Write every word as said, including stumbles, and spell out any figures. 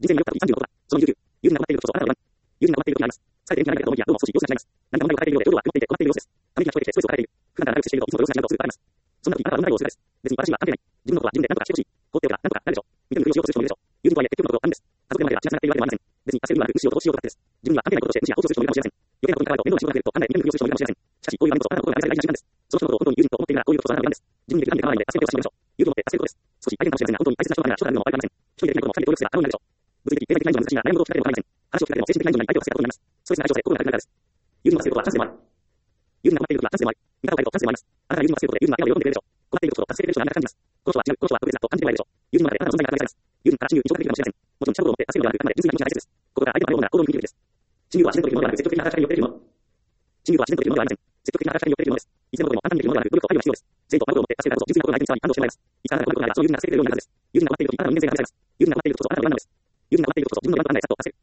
人生によった時さんじゅうのことだ。そのにじゅうきゅう。友人が困っていることとあなたの不安。友人が困っている時にあります。疲れて元気がないと思いきや、どうも少し様子が違います。何か問題を抱えているようで、症状は曇っていて困っている様子です。ため息が聞こえてきてストレスを抱えている。普段から長く接しているといつも様子が違うとすぐ答えます。そんな時、あなたはどんな様子がです。別に私には関係ない。自分のことは自分で何とかしてほしい。放っておけば何とかなるでしょう。見てみるふりをしようとする人もいるでしょう。友人とはいえ結局のところあるんです。家族でもあれば血が繋がっているわけでもありません。別に焦るにはなく無視しようとしようとだけです。自分には関係ないことをして無視や放置する人もいるかもしれません。余計なことに関わると面倒な仕事が増えると考えて見てみるふりをする人もいるかもしれません。しかし、こういうあなたとあなたのことが愛され大事な瞬間です。その人のことを本当に友人と思っているならこういうことをされないとダメです。自分にできる範囲で助けてほしいのでしょう。友人を持って助けることです。少し大変かもしれませんが、本当に大切な人があるなら将来のも分かりません。一人でできないことも二人で協力すれば可能になるでしょう。物理的、経済的な以上に難しいが悩むことを聞かれても分かりません。話を聞かれても精神的な以上に相手を助けたことになります。ストレスな相手を心が軽くなるからです。友人が助けることはチャンスでもある。友人が困っていることはチャンスでもある。味方を変えるとチャンスでもあります。あなたが友人が助けることで友人が笑顔を喜んでくれるでしょう。困っていることと助けてくれる人が何か感じます。この人は違う、この人は特別だと感じてもらえるでしょう。友人の中であなたの存在が考えされます。友人から親友に昇格できるかもしれません。もちろん近頃を持って助けるのではなく、あくまで純粋な気持ちが大切です。ここから相手の反応なら行動に切り替えるべきです。親友は自然とできるものではなく積極的な働きかけによってできるもの。親友は自然とできるものではありません。積極的な働きかけによってできるものです。いつでもどこでも簡単にできるものではなく、努力と配慮が必要です。全員と心を持って助けたことを純粋なことを相手に伝わり、感動してもらいます。いつかあなたが困ることがあれば、その友人が助けてくれるようになるはずです。友人が困っているとき、あなたの人間性が試されます。友人が困っているとき、あなたの不安なのです。友人が困っているときこそ自分の不安と考え、サポートさせる。